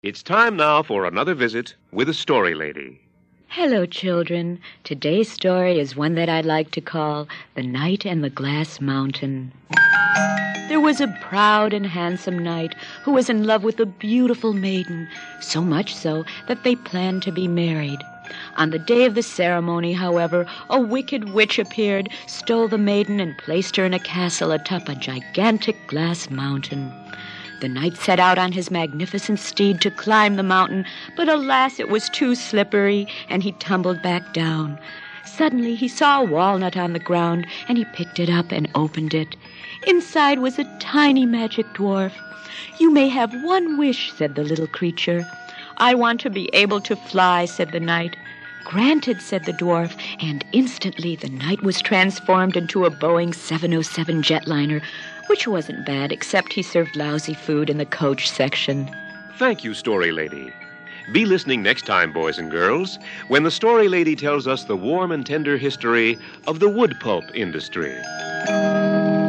It's time now for another visit with the Story Lady. Hello, children. Today's story is one that I'd like to call The Knight and the Glass Mountain. There was a proud and handsome knight who was in love with a beautiful maiden, so much so that they planned to be married. On the day of the ceremony, however, a wicked witch appeared, stole the maiden, and placed her in a castle atop a gigantic glass mountain. The knight set out on his magnificent steed to climb the mountain, but alas, it was too slippery, and he tumbled back down. Suddenly he saw a walnut on the ground, and he picked it up and opened it. Inside was a tiny magic dwarf. "You may have one wish," said the little creature. "I want to be able to fly," said the knight. "Granted," said the dwarf, and instantly the knight was transformed into a Boeing 707 jetliner, which wasn't bad, except he served lousy food in the coach section. Thank you, Story Lady. Be listening next time, boys and girls, when the Story Lady tells us the warm and tender history of the wood pulp industry.